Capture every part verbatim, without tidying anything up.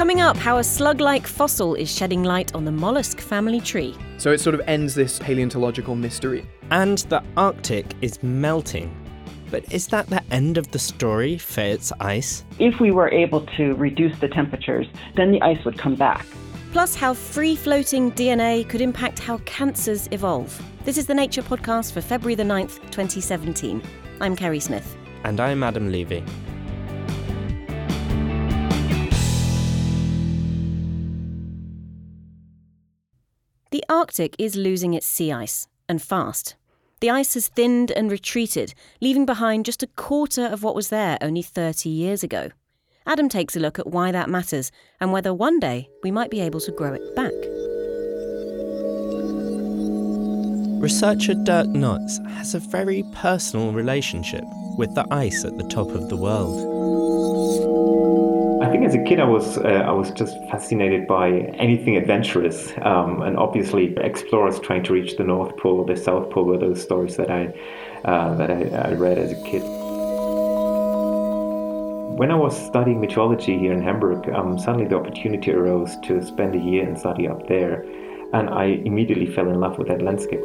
Coming up, how a slug-like fossil is shedding light on the mollusk family tree. So it sort of ends this paleontological mystery. And the Arctic is melting. But is that the end of the story for its ice? If we were able to reduce the temperatures, then the ice would come back. Plus, how free-floating D N A could impact how cancers evolve. This is the Nature Podcast for February the ninth, twenty seventeen. I'm Kerry Smith. And I'm Adam Levy. The Arctic is losing its sea ice, and fast. The ice has thinned and retreated, leaving behind just a quarter of what was there only thirty years ago. Adam takes a look at why that matters and whether one day we might be able to grow it back. Researcher Dirk Notts has a very personal relationship with the ice at the top of the world. I think as a kid I was uh, I was just fascinated by anything adventurous, um, and obviously explorers trying to reach the North Pole, the South Pole were those stories that I uh, that I, I read as a kid. When I was studying meteorology here in Hamburg, um, suddenly the opportunity arose to spend a year and study up there, and I immediately fell in love with that landscape.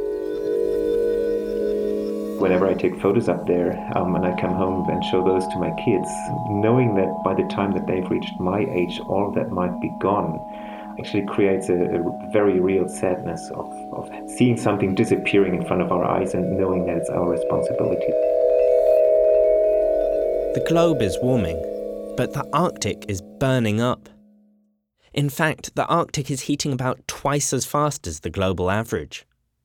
Whenever I take photos up there um, and I come home and show those to my kids, knowing that by the time that they've reached my age, all of that might be gone, actually creates a, a very real sadness of, of seeing something disappearing in front of our eyes and knowing that it's our responsibility. The globe is warming, but the Arctic is burning up. In fact, the Arctic is heating about twice as fast as the global average.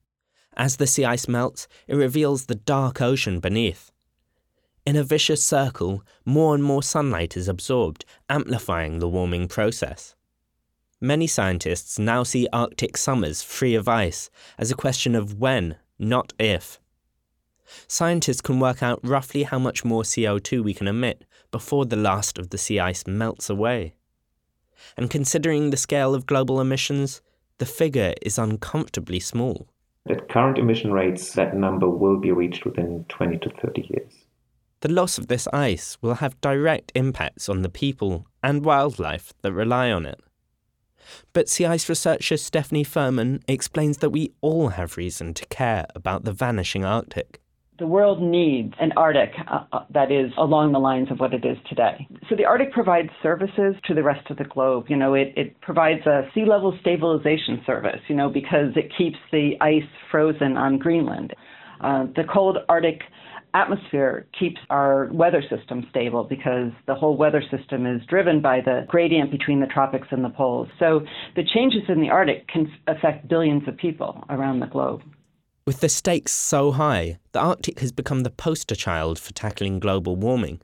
As the sea ice melts, it reveals the dark ocean beneath. In a vicious circle, more and more sunlight is absorbed, amplifying the warming process. Many scientists now see Arctic summers free of ice as a question of when, not if. Scientists can work out roughly how much more C O two we can emit before the last of the sea ice melts away. And considering the scale of global emissions, the figure is uncomfortably small. At current emission rates, that number will be reached within twenty to thirty years. The loss of this ice will have direct impacts on the people and wildlife that rely on it. But sea ice researcher Stephanie Furman explains that we all have reason to care about the vanishing Arctic. The world needs an Arctic uh, that is along the lines of what it is today. So the Arctic provides services to the rest of the globe. You know, it, it provides a sea level stabilization service, you know, because it keeps the ice frozen on Greenland. Uh, the cold Arctic atmosphere keeps our weather system stable because the whole weather system is driven by the gradient between the tropics and the poles. So the changes in the Arctic can affect billions of people around the globe. With the stakes so high, the Arctic has become the poster child for tackling global warming.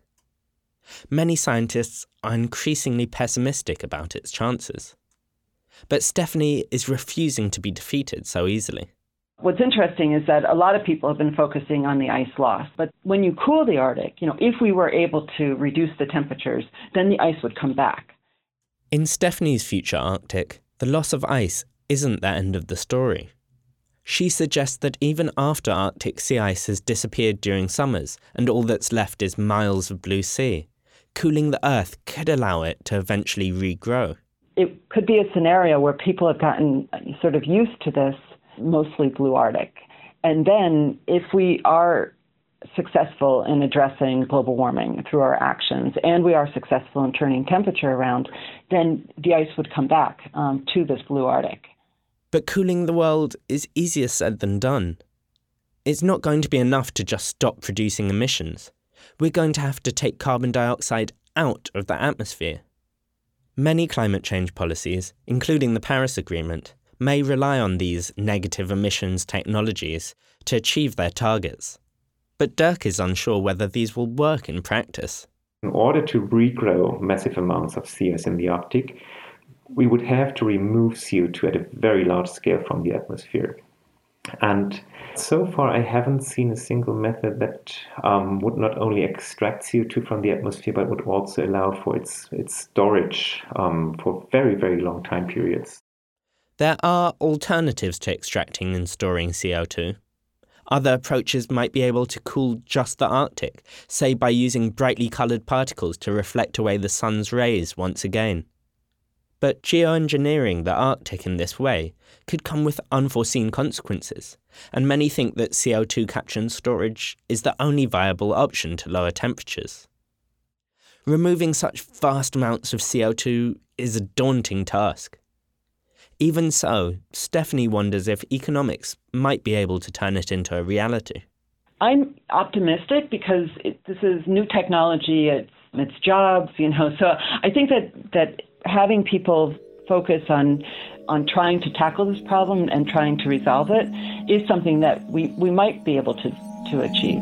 Many scientists are increasingly pessimistic about its chances. But Stephanie is refusing to be defeated so easily. What's interesting is that a lot of people have been focusing on the ice loss. But when you cool the Arctic, you know, if we were able to reduce the temperatures, then the ice would come back. In Stephanie's future Arctic, the loss of ice isn't the end of the story. She suggests that even after Arctic sea ice has disappeared during summers and all that's left is miles of blue sea, cooling the Earth could allow it to eventually regrow. It could be a scenario where people have gotten sort of used to this mostly blue Arctic. And then if we are successful in addressing global warming through our actions and we are successful in turning temperature around, then the ice would come back um, to this blue Arctic. But cooling the world is easier said than done. It's not going to be enough to just stop producing emissions. We're going to have to take carbon dioxide out of the atmosphere. Many climate change policies, including the Paris Agreement, may rely on these negative emissions technologies to achieve their targets. But Dirk is unsure whether these will work in practice. In order to regrow massive amounts of sea ice in the Arctic, we would have to remove C O two at a very large scale from the atmosphere. And so far, I haven't seen a single method that um, would not only extract C O two from the atmosphere, but would also allow for its, its storage um, for very, very long time periods. There are alternatives to extracting and storing C O two. Other approaches might be able to cool just the Arctic, say by using brightly coloured particles to reflect away the sun's rays once again. But geoengineering the Arctic in this way could come with unforeseen consequences, and many think that C O two capture and storage is the only viable option to lower temperatures. Removing such vast amounts of C O two is a daunting task. Even so, Stephanie wonders if economics might be able to turn it into a reality. I'm optimistic because it, this is new technology, it's, it's jobs, you know, so I think that, that having people focus on on trying to tackle this problem and trying to resolve it is something that we, we might be able to, to achieve.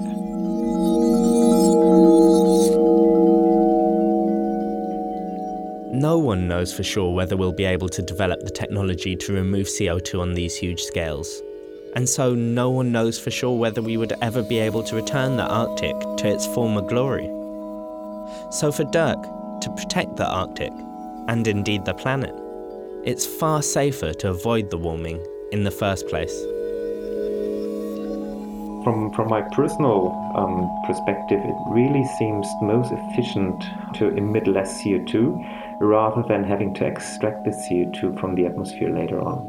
No one knows for sure whether we'll be able to develop the technology to remove C O two on these huge scales. And so no one knows for sure whether we would ever be able to return the Arctic to its former glory. So for Dirk, to protect the Arctic, and indeed the planet, it's far safer to avoid the warming in the first place. From, from my personal um, perspective, it really seems most efficient to emit less C O two rather than having to extract the C O two from the atmosphere later on.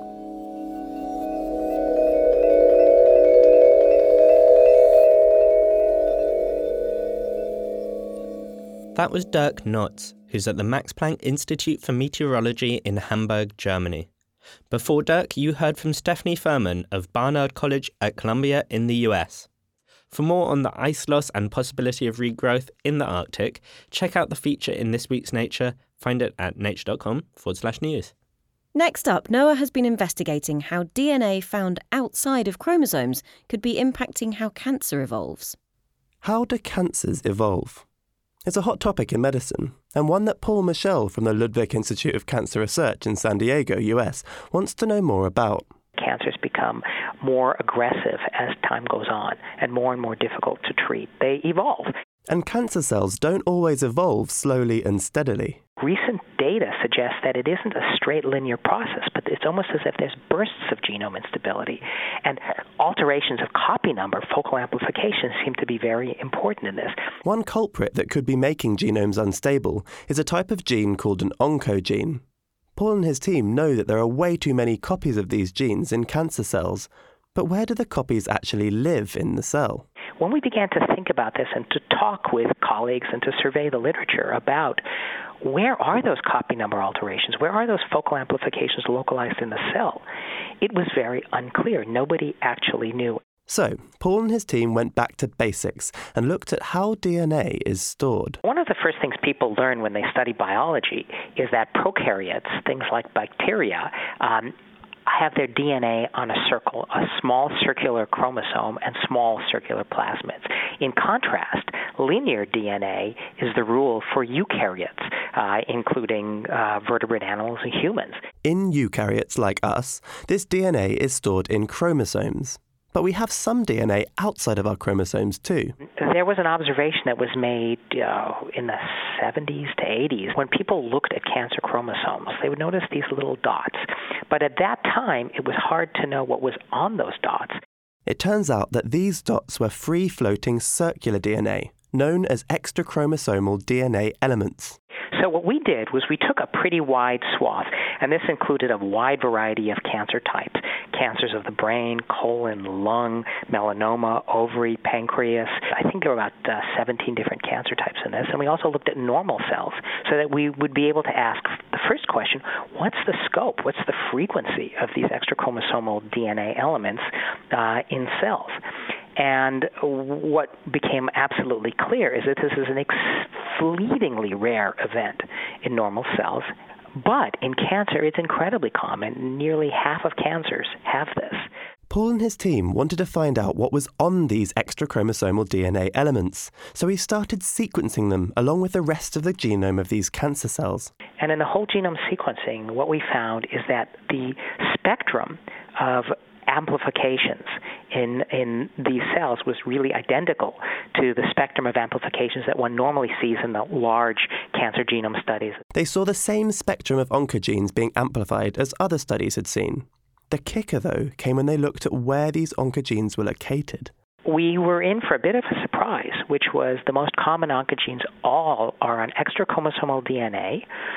That was Dirk Notz, who's at the Max Planck Institute for Meteorology in Hamburg, Germany. Before Dirk, you heard from Stephanie Furman of Barnard College at Columbia in the U S. For more on the ice loss and possibility of regrowth in the Arctic, check out the feature in this week's Nature. Find it at nature.com forward slash news. Next up, NOAA has been investigating how D N A found outside of chromosomes could be impacting how cancer evolves. How do cancers evolve? It's a hot topic in medicine, and one that Paul Michel from the Ludwig Institute of Cancer Research in San Diego, U S, wants to know more about. Cancers become more aggressive as time goes on and more and more difficult to treat. They evolve. And cancer cells don't always evolve slowly and steadily. Recent data suggests that it isn't a straight linear process, but it's almost as if there's bursts of genome instability. And alterations of copy number, focal amplification, seem to be very important in this. One culprit that could be making genomes unstable is a type of gene called an oncogene. Paul and his team know that there are way too many copies of these genes in cancer cells. But where do the copies actually live in the cell? When we began to think about this and to talk with colleagues and to survey the literature about where are those copy number alterations, where are those focal amplifications localized in the cell, it was very unclear. Nobody actually knew. So, Paul and his team went back to basics and looked at how D N A is stored. One of the first things people learn when they study biology is that prokaryotes, things like bacteria, um, have their D N A on a circle, a small circular chromosome and small circular plasmids. In contrast, linear D N A is the rule for eukaryotes, uh, including uh, vertebrate animals and humans. In eukaryotes like us, this D N A is stored in chromosomes. But we have some D N A outside of our chromosomes too. There was an observation that was made uh, in the seventies to eighties. When people looked at cancer chromosomes, they would notice these little dots. But at that time, it was hard to know what was on those dots. It turns out that these dots were free-floating circular D N A, known as extrachromosomal D N A elements. So what we did was we took a pretty wide swath, and this included a wide variety of cancer types. Cancers of the brain, colon, lung, melanoma, ovary, pancreas. I think there were about uh, seventeen different cancer types in this. And we also looked at normal cells so that we would be able to ask the first question, what's the scope? What's the frequency of these extrachromosomal D N A elements uh, in cells? And what became absolutely clear is that this is an ex- fleetingly rare event in normal cells, but in cancer it's incredibly common. Nearly half of cancers have this. Paul and his team wanted to find out what was on these extrachromosomal D N A elements, so he started sequencing them along with the rest of the genome of these cancer cells. And in the whole genome sequencing, what we found is that the spectrum of amplifications in in these cells was really identical to the spectrum of amplifications that one normally sees in the large cancer genome studies. They saw the same spectrum of oncogenes being amplified as other studies had seen. The kicker, though, came when they looked at where these oncogenes were located. We were in for a bit of a surprise, which was the most common oncogenes all are on extrachromosomal D N A,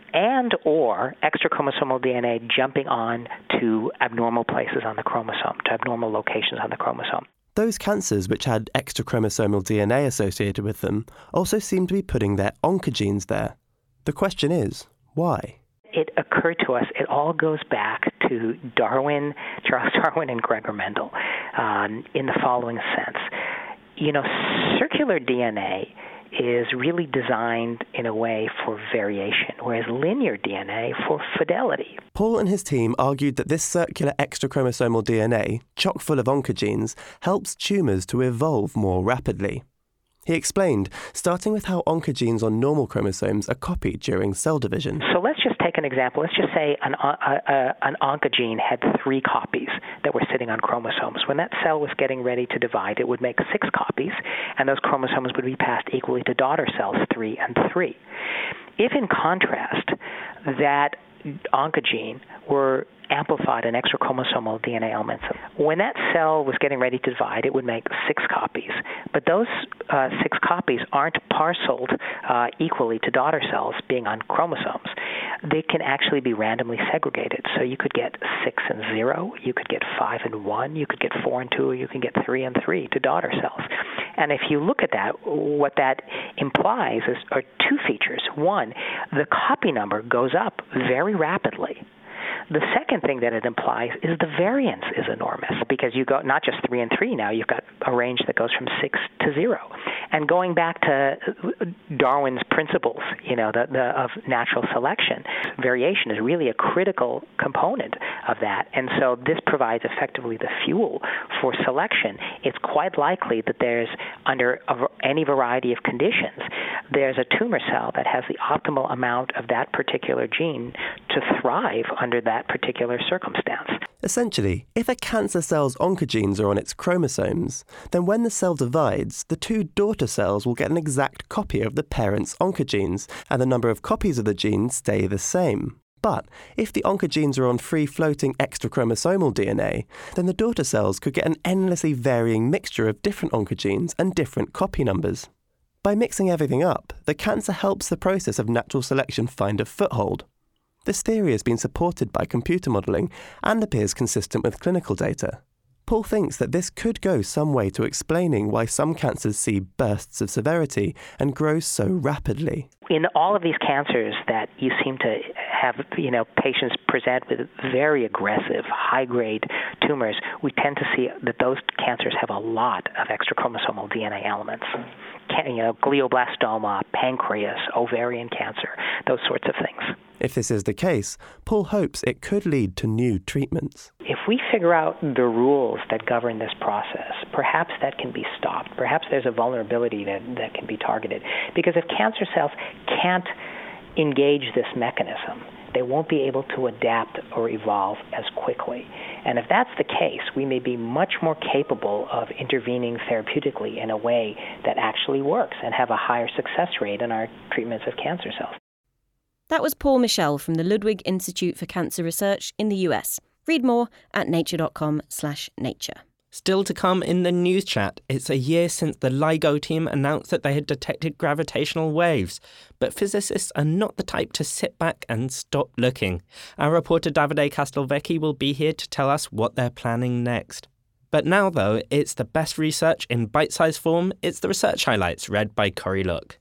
and or extra chromosomal D N A jumping on to abnormal places on the chromosome, to abnormal locations on the chromosome. Those cancers which had extra chromosomal D N A associated with them also seem to be putting their oncogenes there. The question is, why? It occurred to us, it all goes back to Darwin, Charles Darwin and Gregor Mendel, um, in the following sense. You know, circular D N A is really designed in a way for variation, whereas linear D N A for fidelity. Paul and his team argued that this circular extrachromosomal D N A, chock full of oncogenes, helps tumours to evolve more rapidly. He explained, starting with how oncogenes on normal chromosomes are copied during cell division. So let's just take an example. Let's just say an, uh, uh, an oncogene had three copies that were sitting on chromosomes. When that cell was getting ready to divide, it would make six copies, and those chromosomes would be passed equally to daughter cells three and three. If, in contrast, that oncogene were amplified in extrachromosomal D N A elements, when that cell was getting ready to divide, it would make six copies. But those uh, six copies aren't parceled uh, equally to daughter cells being on chromosomes. They can actually be randomly segregated. So you could get six and zero, you could get five and one, you could get four and two, or you can get three and three to daughter cells. And if you look at that, what that implies is, are two features. One, the copy number goes up very rapidly. The second thing that it implies is the variance is enormous, because you go not just three and three now, you've got a range that goes from six to zero. And going back to Darwin's principles, you know, the, the, of natural selection, variation is really a critical component of that. And so this provides effectively the fuel for selection. It's quite likely that there's, under a, any variety of conditions, there's a tumor cell that has the optimal amount of that particular gene to thrive under that particular circumstance. Essentially, if a cancer cell's oncogenes are on its chromosomes, then when the cell divides, the two daughter cells will get an exact copy of the parent's oncogenes, and the number of copies of the gene stay the same. But if the oncogenes are on free-floating extrachromosomal D N A, then the daughter cells could get an endlessly varying mixture of different oncogenes and different copy numbers. By mixing everything up, the cancer helps the process of natural selection find a foothold. This theory has been supported by computer modelling and appears consistent with clinical data. Paul thinks that this could go some way to explaining why some cancers see bursts of severity and grow so rapidly. In all of these cancers that you seem to have, you know, patients present with very aggressive, high-grade tumors, we tend to see that those cancers have a lot of extrachromosomal D N A elements. You know, glioblastoma, pancreas, ovarian cancer, those sorts of things. If this is the case, Paul hopes it could lead to new treatments. If we figure out the rules that govern this process, perhaps that can be stopped. Perhaps there's a vulnerability that, that can be targeted. Because if cancer cells can't engage this mechanism, they won't be able to adapt or evolve as quickly. And if that's the case, we may be much more capable of intervening therapeutically in a way that actually works and have a higher success rate in our treatments of cancer cells. That was Paul Michel from the Ludwig Institute for Cancer Research in the U S. Read more at nature.com slash nature. Still to come in the news chat, it's a year since the LIGO team announced that they had detected gravitational waves, but physicists are not the type to sit back and stop looking. Our reporter Davide Castelvecchi will be here to tell us what they're planning next. But now, though, it's the best research in bite-sized form. It's the research highlights read by Corey Look.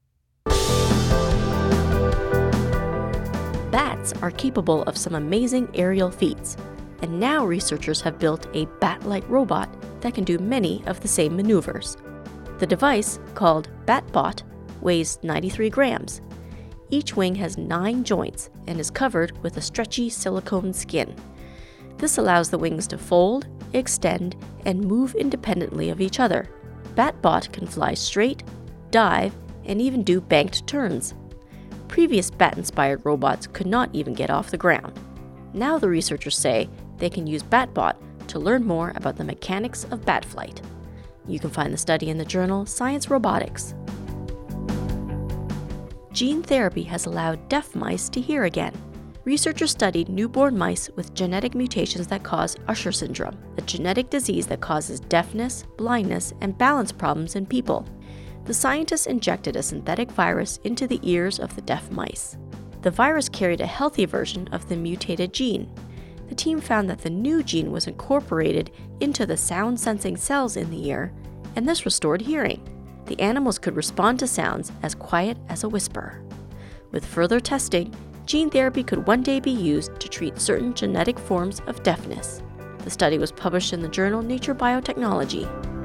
Bats are capable of some amazing aerial feats, and now researchers have built a bat-like robot that can do many of the same maneuvers. The device, called BatBot, weighs ninety-three grams. Each wing has nine joints and is covered with a stretchy silicone skin. This allows the wings to fold, extend, and move independently of each other. BatBot can fly straight, dive, and even do banked turns. Previous bat-inspired robots could not even get off the ground. Now the researchers say they can use BatBot to learn more about the mechanics of bat flight. You can find the study in the journal Science Robotics. Gene therapy has allowed deaf mice to hear again. Researchers studied newborn mice with genetic mutations that cause Usher syndrome, a genetic disease that causes deafness, blindness, and balance problems in people. The scientists injected a synthetic virus into the ears of the deaf mice. The virus carried a healthy version of the mutated gene. The team found that the new gene was incorporated into the sound-sensing cells in the ear, and this restored hearing. The animals could respond to sounds as quiet as a whisper. With further testing, gene therapy could one day be used to treat certain genetic forms of deafness. The study was published in the journal Nature Biotechnology.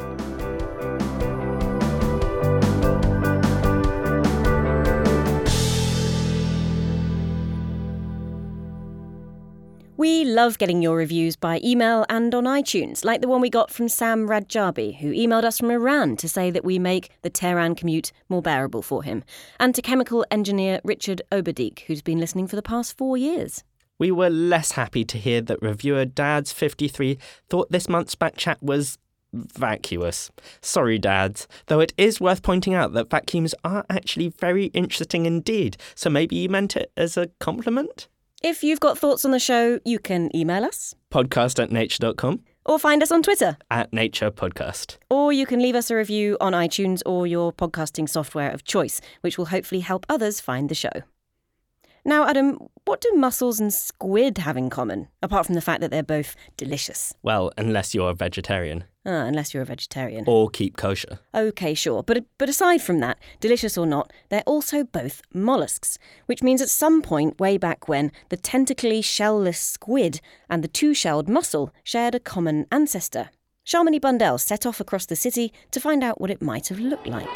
We love getting your reviews by email and on iTunes, like the one we got from Sam Radjabi, who emailed us from Iran to say that we make the Tehran commute more bearable for him, and to chemical engineer Richard Oberdeek, who's been listening for the past four years. We were less happy to hear that reviewer Dads fifty-three thought this month's back chat was vacuous. Sorry, Dads, though it is worth pointing out that vacuums are actually very interesting indeed, so maybe you meant it as a compliment? If you've got thoughts on the show, you can email us. Podcast at nature dot com. Or find us on Twitter. At Nature Podcast. Or you can leave us a review on iTunes or your podcasting software of choice, which will hopefully help others find the show. Now, Adam, what do mussels and squid have in common, apart from the fact that they're both delicious? Well, unless you're a vegetarian. Ah, unless you're a vegetarian. Or keep kosher. OK, sure. But but aside from that, delicious or not, they're also both mollusks, which means at some point way back when, the tentacly shellless squid and the two-shelled mussel shared a common ancestor. Shamini Bundell set off across the city to find out what it might have looked like.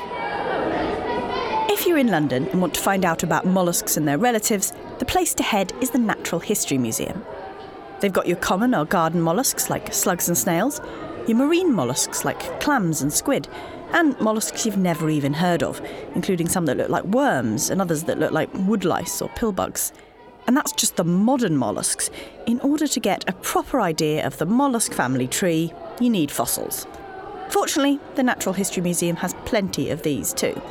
If you're in London and want to find out about molluscs and their relatives, the place to head is the Natural History Museum. They've got your common or garden molluscs like slugs and snails, your marine molluscs like clams and squid, and molluscs you've never even heard of, including some that look like worms and others that look like woodlice or pillbugs. And that's just the modern molluscs. In order to get a proper idea of the mollusk family tree, you need fossils. Fortunately, the Natural History Museum has plenty of these too.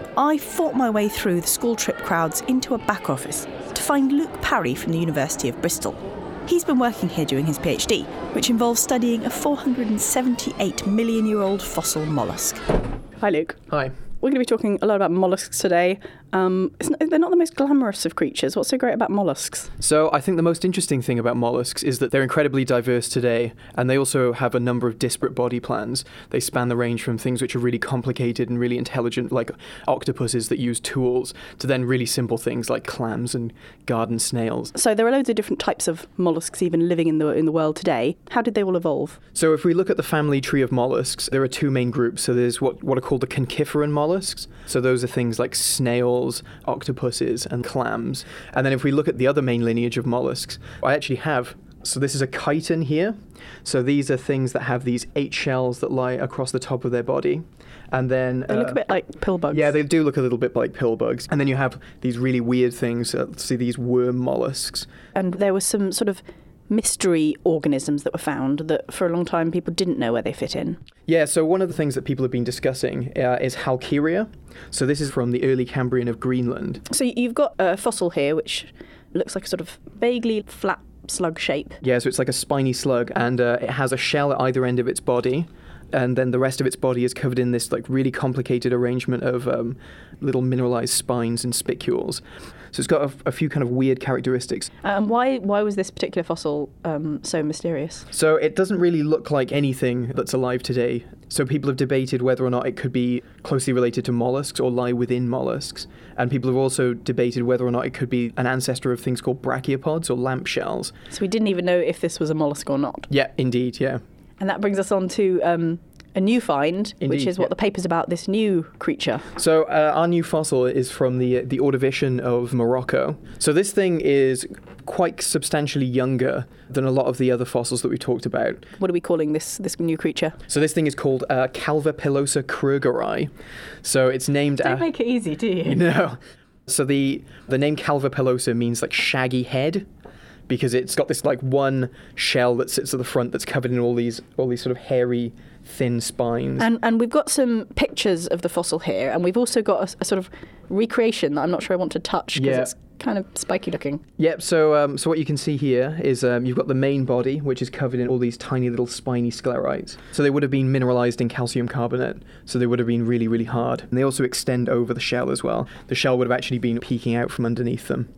I fought my way through the school trip crowds into a back office to find Luke Parry from the University of Bristol. He's been working here doing his PhD, which involves studying a four hundred seventy-eight million year old fossil mollusk. Hi, Luke. Hi. We're going to be talking a lot about mollusks today. Um, it's not, they're not the most glamorous of creatures. What's so great about mollusks? So I think the most interesting thing about mollusks is that they're incredibly diverse today, and they also have a number of disparate body plans. They span the range from things which are really complicated and really intelligent, like octopuses that use tools, to then really simple things like clams and garden snails. So there are loads of different types of mollusks even living in the in the world today. How did they all evolve? So if we look at the family tree of mollusks, there are two main groups. So there's what, what are called the conchiferan mollusks. So those are things like snails, octopuses, and clams. And then if we look at the other main lineage of mollusks, I actually have, so this is a chiton here. So these are things that have these eight shells that lie across the top of their body. And then they look uh, a bit like pillbugs. Yeah, they do look a little bit like pillbugs. And then you have these really weird things, uh, see these worm mollusks. And there was some sort of mystery organisms that were found that for a long time people didn't know where they fit in. Yeah, so one of the things that people have been discussing uh, is Halkieria. So this is from the early Cambrian of Greenland. So you've got a fossil here which looks like a sort of vaguely flat slug shape. Yeah, so it's like a spiny slug, and uh, it has a shell at either end of its body. And then the rest of its body is covered in this like really complicated arrangement of um, little mineralized spines and spicules. So it's got a, a few kind of weird characteristics. And um, why why was this particular fossil um, so mysterious? So it doesn't really look like anything that's alive today. So people have debated whether or not it could be closely related to mollusks or lie within mollusks. And people have also debated whether or not it could be an ancestor of things called brachiopods or lamp shells. So we didn't even know if this was a mollusk or not. Yeah, indeed, yeah. And that brings us on to um, a new find, Indeed, which is what yeah. the paper's about, this new creature. So uh, our new fossil is from the the Ordovician of Morocco. So this thing is quite substantially younger than a lot of the other fossils that we talked about. What are we calling this this new creature? So this thing is called uh, Calvapillosa krugeri. So it's named... Don't uh, make it easy, do you? No. So the, the name Calvapillosa means like shaggy head, because it's got this like one shell that sits at the front that's covered in all these all these sort of hairy, thin spines. And and we've got some pictures of the fossil here, and we've also got a, a sort of recreation that I'm not sure I want to touch because Yeah. it's kind of spiky looking. Yep, so um, so what you can see here is um, you've got the main body, which is covered in all these tiny little spiny sclerites. So they would have been mineralized in calcium carbonate, so they would have been really, really hard. And they also extend over the shell as well. The shell would have actually been peeking out from underneath them.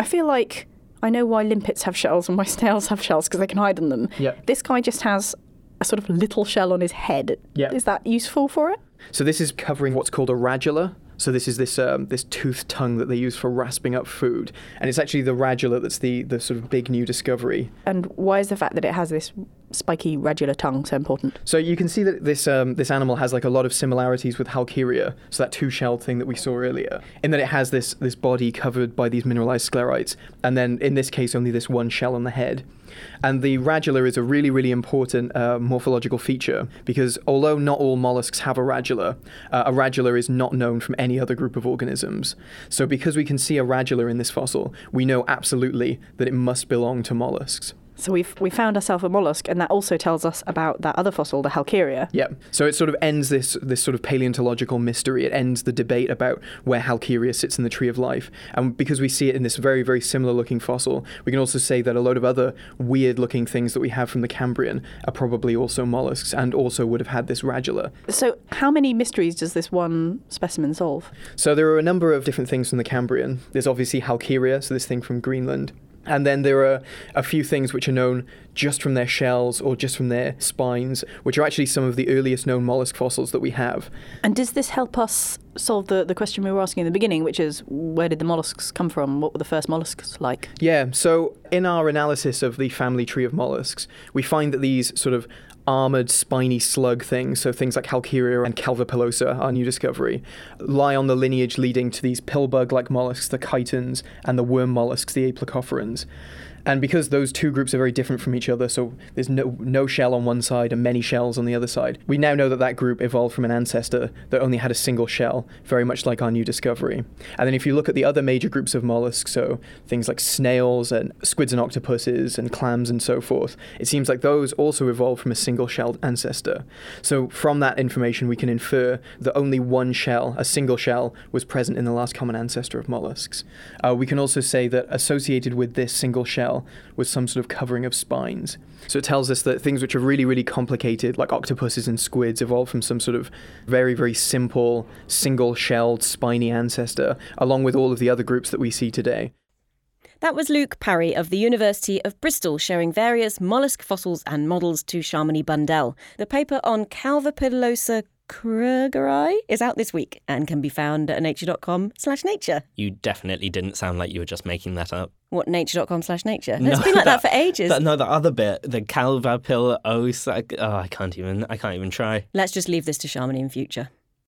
I feel like I know why limpets have shells and why snails have shells, because they can hide in them. Yeah. This guy just has a sort of little shell on his head. Yeah. Is that useful for it? So this is covering what's called a radula. So this is this um, this toothed tongue that they use for rasping up food. And it's actually the radula that's the, the sort of big new discovery. And why is the fact that it has this spiky radula tongue so important? So you can see that this um, this animal has like a lot of similarities with Halkieria, so that two-shelled thing that we saw earlier, in that it has this this body covered by these mineralized sclerites, and then in this case only this one shell on the head. And the radula is a really, really important uh, morphological feature, because although not all mollusks have a radula, uh, a radula is not known from any other group of organisms. So because we can see a radula in this fossil, we know absolutely that it must belong to mollusks. So we've we found ourselves a mollusk, and that also tells us about that other fossil, the Halkieria. Yeah. So it sort of ends this this sort of paleontological mystery. It ends the debate about where Halkieria sits in the tree of life. And because we see it in this very, very similar looking fossil, we can also say that a load of other weird looking things that we have from the Cambrian are probably also mollusks and also would have had this radula. So how many mysteries does this one specimen solve? So there are a number of different things from the Cambrian. There's obviously Halkieria, so this thing from Greenland. And then there are a few things which are known just from their shells or just from their spines, which are actually some of the earliest known mollusk fossils that we have. And does this help us solve the, the question we were asking in the beginning, which is where did the mollusks come from? What were the first mollusks like? Yeah, so in our analysis of the family tree of mollusks, we find that these sort of armoured, spiny slug things, so things like Halkieria and Calvapillosa, our new discovery, lie on the lineage leading to these pill-bug-like mollusks, the chitons, and the worm mollusks, the aplacophorans. And because those two groups are very different from each other, so there's no no shell on one side and many shells on the other side, we now know that that group evolved from an ancestor that only had a single shell, very much like our new discovery. And then if you look at the other major groups of mollusks, so things like snails and squids and octopuses and clams and so forth, it seems like those also evolved from a single-shelled ancestor. So from that information, we can infer that only one shell, a single shell, was present in the last common ancestor of mollusks. Uh, we can also say that associated with this single shell with some sort of covering of spines. So it tells us that things which are really, really complicated, like octopuses and squids, evolved from some sort of very, very simple, single-shelled, spiny ancestor, along with all of the other groups that we see today. That was Luke Parry of the University of Bristol showing various mollusk fossils and models to Shamini Bundell. The paper on Calvapillosa krugeri is out this week and can be found at nature.com slash nature. You definitely didn't sound like you were just making that up. What, nature.com slash nature? No, it's been like that, that for ages. That, no, the other bit, the Calvapillosa, oh, I can't even, I can't even try. Let's just leave this to Shamini in future.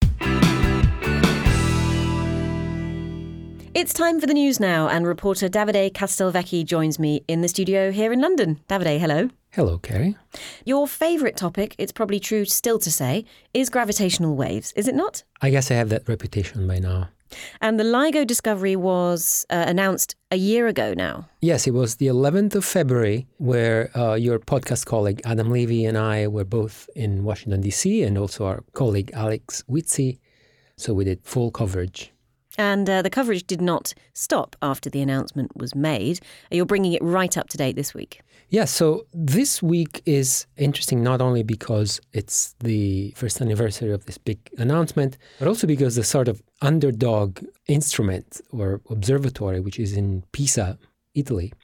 It's time for the news now, and reporter Davide Castelvecchi joins me in the studio here in London. Davide, hello. Hello, Kerry. Your favourite topic, it's probably true still to say, is gravitational waves, is it not? I guess I have that reputation by now. And the LIGO discovery was uh, announced a year ago now. Yes, it was the eleventh of February, where uh, your podcast colleague Adam Levy and I were both in Washington, D C, and also our colleague Alex Whitsey. So we did full coverage. And uh, the coverage did not stop after the announcement was made. You're bringing it right up to date this week. Yeah, so this week is interesting not only because it's the first anniversary of this big announcement, but also because the sort of underdog instrument or observatory, which is in Pisa, Italy,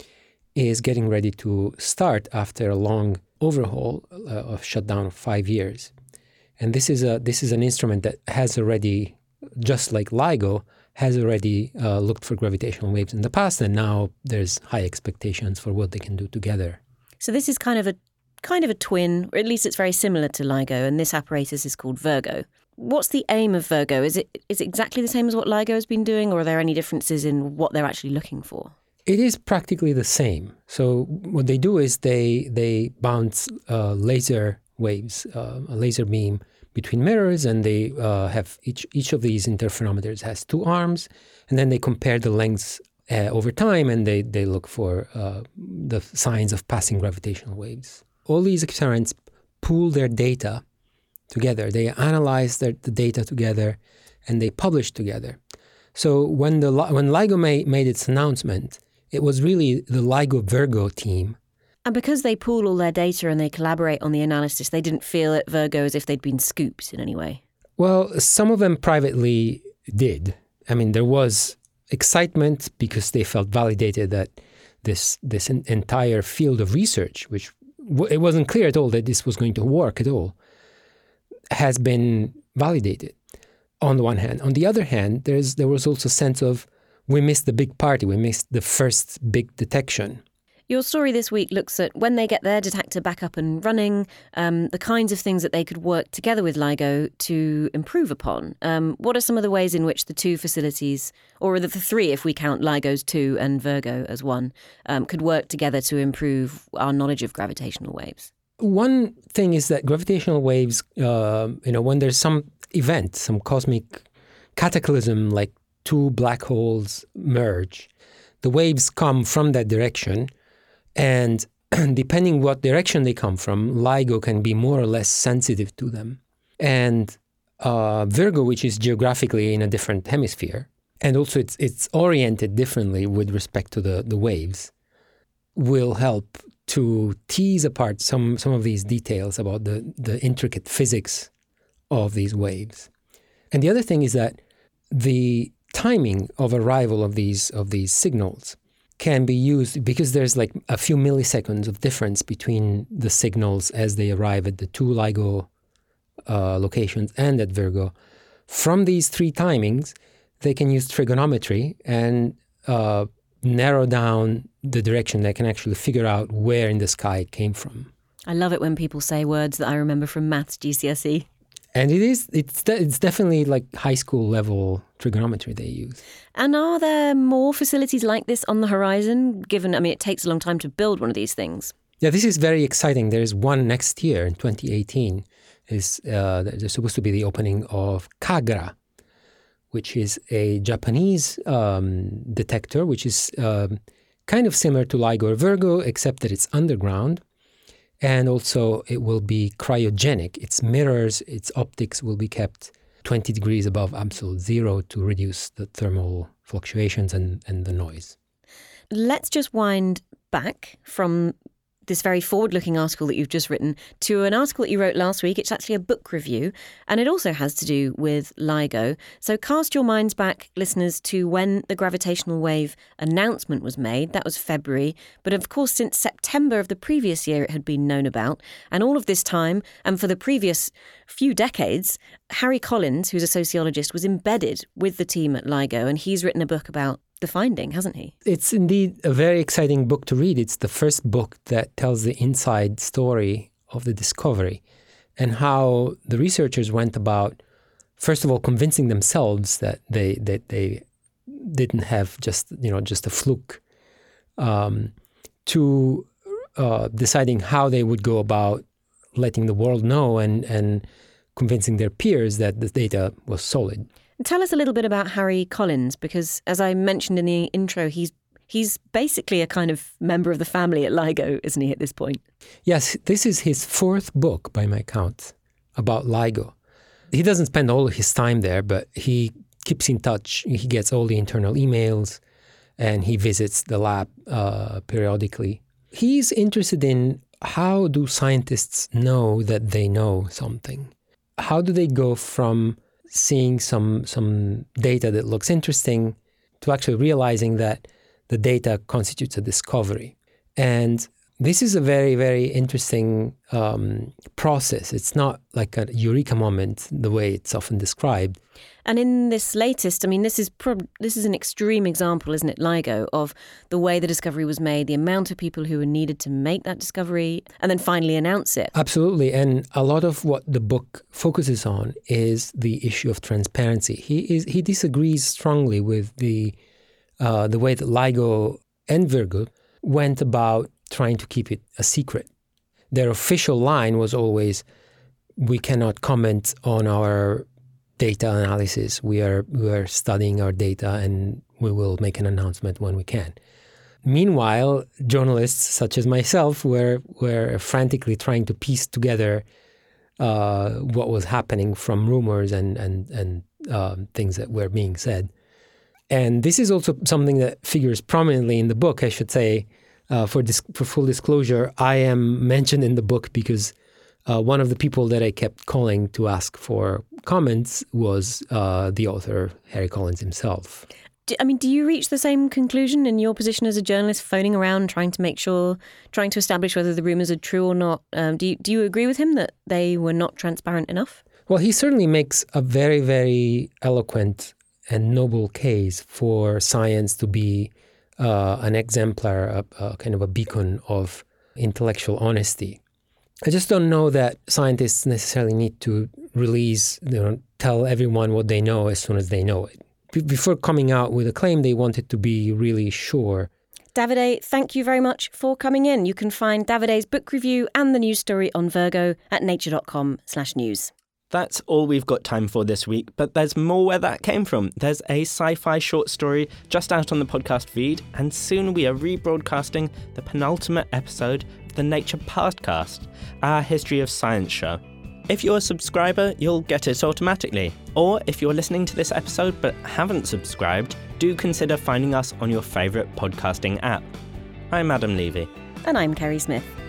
is getting ready to start after a long overhaul uh, of shutdown of five years. And this is a this is an instrument that has already, just like LIGO, has already uh, looked for gravitational waves in the past, and now there's high expectations for what they can do together. So this is kind of a kind of a twin, or at least it's very similar to LIGO, and this apparatus is called Virgo. What's the aim of Virgo? Is it is it exactly the same as what LIGO has been doing, or are there any differences in what they're actually looking for? It is practically the same. So what they do is they they bounce uh, laser waves, uh, a laser beam between mirrors, and they uh, have each each of these interferometers has two arms, and then they compare the lengths uh, over time, and they, they look for uh, the signs of passing gravitational waves. All these experiments pool their data together. They analyze their, the data together, and they publish together. So when the when LIGO made, made its announcement, it was really the LIGO Virgo team. And because they pool all their data and they collaborate on the analysis, they didn't feel at Virgo as if they'd been scooped in any way? Well, some of them privately did. I mean, there was excitement because they felt validated that this this entire field of research, which w- it wasn't clear at all that this was going to work at all, has been validated on the one hand. On the other hand, there's there was also a sense of we missed the big party, we missed the first big detection. Your story this week looks at when they get their detector back up and running, um, the kinds of things that they could work together with LIGO to improve upon. Um, what are some of the ways in which the two facilities, or the three if we count LIGO's two and Virgo as one, um, could work together to improve our knowledge of gravitational waves? One thing is that gravitational waves, uh, you know, when there's some event, some cosmic cataclysm, like two black holes merge, the waves come from that direction. And depending what direction they come from, LIGO can be more or less sensitive to them. And uh, Virgo, which is geographically in a different hemisphere, and also it's it's oriented differently with respect to the, the waves, will help to tease apart some, some of these details about the, the intricate physics of these waves. And the other thing is that the timing of arrival of these of these signals can be used because there's like a few milliseconds of difference between the signals as they arrive at the two LIGO uh, locations and at Virgo. From these three timings, they can use trigonometry and uh, narrow down the direction. They can actually figure out where in the sky it came from. I love it when people say words that I remember from maths G C S E. And it is, it's de- it's definitely like high school level trigonometry they use. And are there more facilities like this on the horizon, given, I mean, it takes a long time to build one of these things? Yeah, this is very exciting. There's one next year in twenty eighteen. Is uh, There's supposed to be the opening of Kagra, which is a Japanese um, detector, which is um, kind of similar to LIGO or Virgo, except that it's underground. And also it will be cryogenic. Its mirrors, its optics will be kept twenty degrees above absolute zero to reduce the thermal fluctuations and, and the noise. Let's just wind back from this very forward-looking article that you've just written to an article that you wrote last week. It's actually a book review, and it also has to do with LIGO. So cast your minds back, listeners, to when the gravitational wave announcement was made. That was February. But of course, since September of the previous year, it had been known about. And all of this time, and for the previous few decades, Harry Collins, who's a sociologist, was embedded with the team at LIGO, and he's written a book about the finding, hasn't he? It's indeed a very exciting book to read. It's the first book that tells the inside story of the discovery and how the researchers went about, first of all, convincing themselves that they that they didn't have just, you know, just a fluke, um, to uh, deciding how they would go about letting the world know and, and convincing their peers that the data was solid. Tell us a little bit about Harry Collins, because as I mentioned in the intro, he's he's basically a kind of member of the family at LIGO, isn't he, at this point? Yes, this is his fourth book, by my count, about LIGO. He doesn't spend all of his time there, but he keeps in touch. He gets all the internal emails, and he visits the lab uh, periodically. He's interested in how do scientists know that they know something? How do they go from seeing some some data that looks interesting to actually realizing that the data constitutes a discovery? And this is a very, very interesting um, process. It's not like a eureka moment the way it's often described. And in this latest, I mean, this is prob- this is an extreme example, isn't it, LIGO, of the way the discovery was made, the amount of people who were needed to make that discovery, and then finally announce it. Absolutely. And a lot of what the book focuses on is the issue of transparency. He is he disagrees strongly with the uh, the way that LIGO and Virgo went about trying to keep it a secret. Their official line was always, we cannot comment on our data analysis. We are we are studying our data and we will make an announcement when we can. Meanwhile, journalists such as myself were were frantically trying to piece together uh, what was happening from rumors and and and uh, things that were being said. And this is also something that figures prominently in the book, I should say. Uh, for, dis- for full disclosure, I am mentioned in the book because uh, one of the people that I kept calling to ask for comments was uh, the author, Harry Collins himself. I mean, do you reach the same conclusion in your position as a journalist, phoning around, trying to make sure, trying to establish whether the rumours are true or not? Um, do you, do you agree with him that they were not transparent enough? Well, he certainly makes a very, very eloquent and noble case for science to be uh, an exemplar, a, a kind of a beacon of intellectual honesty. I just don't know that scientists necessarily need to release, you know, tell everyone what they know as soon as they know it. B- before coming out with a claim, they wanted to be really sure. Davide, thank you very much for coming in. You can find Davide's book review and the news story on Virgo at nature.com slash news. That's all we've got time for this week, but there's more where that came from. There's a sci-fi short story just out on the podcast feed, and soon we are rebroadcasting the penultimate episode of the Nature Pastcast, our History of Science show. If you're a subscriber, you'll get it automatically. Or if you're listening to this episode but haven't subscribed, do consider finding us on your favourite podcasting app. I'm Adam Levy. And I'm Kerry Smith.